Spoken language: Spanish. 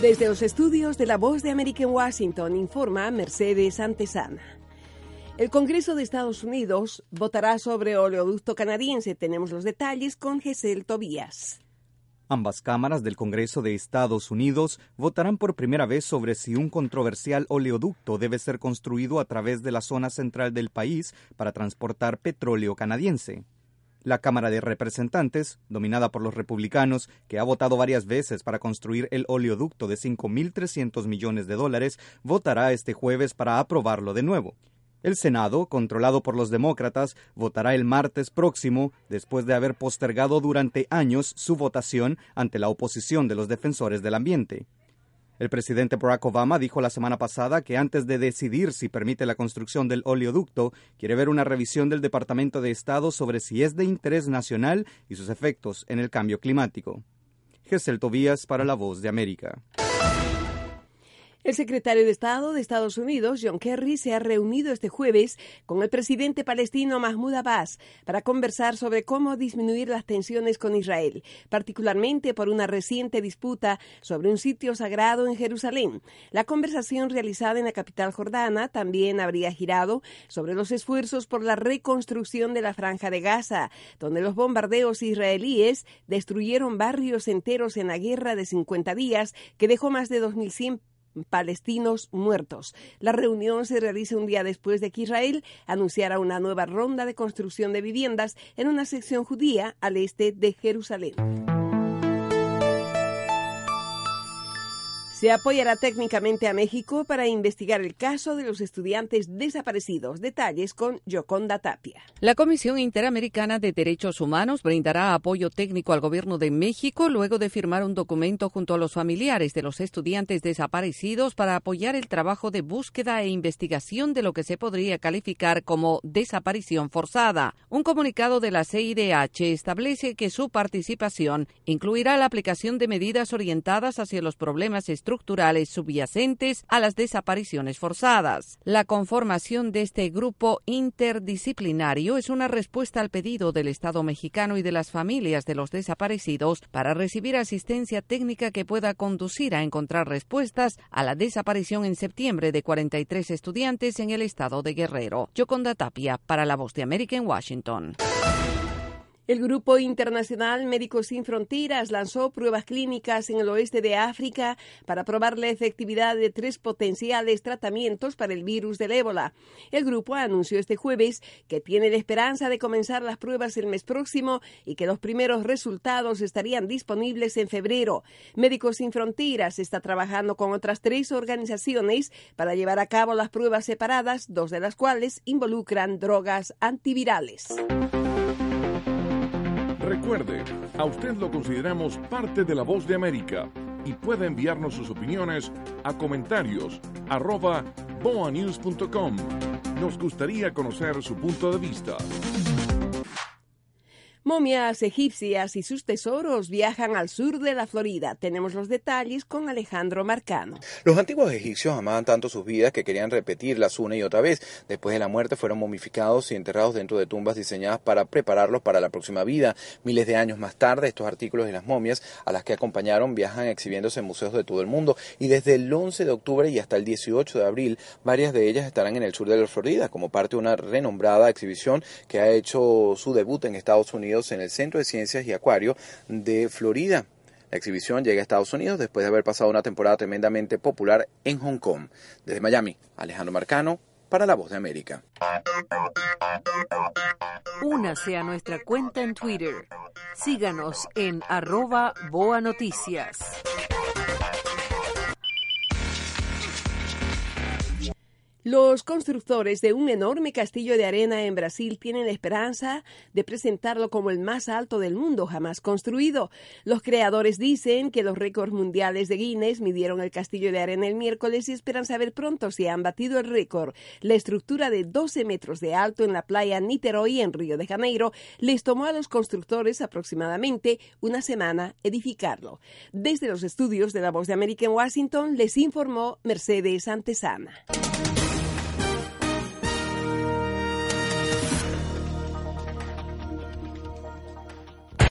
Desde los estudios de La Voz de América en Washington, informa Mercedes Antesana. El Congreso de Estados Unidos votará sobre oleoducto canadiense. Tenemos los detalles con Gesell Tobías. Ambas cámaras del Congreso de Estados Unidos votarán por primera vez sobre si un controversial oleoducto debe ser construido a través de la zona central del país para transportar petróleo canadiense. La Cámara de Representantes, dominada por los republicanos, que ha votado varias veces para construir el oleoducto de $5.300 millones, votará este jueves para aprobarlo de nuevo. El Senado, controlado por los demócratas, votará el martes próximo, después de haber postergado durante años su votación ante la oposición de los defensores del ambiente. El presidente Barack Obama dijo la semana pasada que antes de decidir si permite la construcción del oleoducto, quiere ver una revisión del Departamento de Estado sobre si es de interés nacional y sus efectos en el cambio climático. Gesell Tobías para La Voz de América. El secretario de Estado de Estados Unidos, John Kerry, se ha reunido este jueves con el presidente palestino Mahmoud Abbas para conversar sobre cómo disminuir las tensiones con Israel, particularmente por una reciente disputa sobre un sitio sagrado en Jerusalén. La conversación realizada en la capital jordana también habría girado sobre los esfuerzos por la reconstrucción de la Franja de Gaza, donde los bombardeos israelíes destruyeron barrios enteros en la guerra de 50 días que dejó más de 2.100 palestinos muertos. La reunión se realiza un día después de que Israel anunciara una nueva ronda de construcción de viviendas en una sección judía al este de Jerusalén. Se apoyará técnicamente a México para investigar el caso de los estudiantes desaparecidos. Detalles con Yoconda Tapia. La Comisión Interamericana de Derechos Humanos brindará apoyo técnico al gobierno de México luego de firmar un documento junto a los familiares de los estudiantes desaparecidos para apoyar el trabajo de búsqueda e investigación de lo que se podría calificar como desaparición forzada. Un comunicado de la CIDH establece que su participación incluirá la aplicación de medidas orientadas hacia los problemas estructurales subyacentes a las desapariciones forzadas. La conformación de este grupo interdisciplinario es una respuesta al pedido del Estado mexicano y de las familias de los desaparecidos para recibir asistencia técnica que pueda conducir a encontrar respuestas a la desaparición en septiembre de 43 estudiantes en el estado de Guerrero. Yoconda Tapia para La Voz de América en Washington. El Grupo Internacional Médicos Sin Fronteras lanzó pruebas clínicas en el oeste de África para probar la efectividad de 3 potenciales tratamientos para el virus del ébola. El grupo anunció este jueves que tiene la esperanza de comenzar las pruebas el mes próximo y que los primeros resultados estarían disponibles en febrero. Médicos Sin Fronteras está trabajando con otras 3 organizaciones para llevar a cabo las pruebas separadas, 2 de las cuales involucran drogas antivirales. Recuerde, a usted lo consideramos parte de La Voz de América y puede enviarnos sus opiniones a comentarios@boanews.com. Nos gustaría conocer su punto de vista. Momias egipcias y sus tesoros viajan al sur de la Florida. Tenemos los detalles con Alejandro Marcano. Los antiguos egipcios amaban tanto sus vidas que querían repetirlas una y otra vez. Después de la muerte fueron momificados y enterrados dentro de tumbas diseñadas para prepararlos para la próxima vida. Miles de años más tarde, estos artículos de las momias a las que acompañaron viajan exhibiéndose en museos de todo el mundo. Y desde el 11 de octubre y hasta el 18 de abril, varias de ellas estarán en el sur de la Florida como parte de una renombrada exhibición que ha hecho su debut en Estados Unidos en el Centro de Ciencias y Acuario de Florida. La exhibición llega a Estados Unidos después de haber pasado una temporada tremendamente popular en Hong Kong. Desde Miami, Alejandro Marcano para La Voz de América. Únase a nuestra cuenta en Twitter. Síganos en @BoaNoticias. Los constructores de un enorme castillo de arena en Brasil tienen la esperanza de presentarlo como el más alto del mundo jamás construido. Los creadores dicen que los récords mundiales de Guinness midieron el castillo de arena el miércoles y esperan saber pronto si han batido el récord. La estructura de 12 metros de alto en la playa Niterói en Río de Janeiro les tomó a los constructores aproximadamente una semana edificarlo. Desde los estudios de La Voz de América en Washington les informó Mercedes Antesana.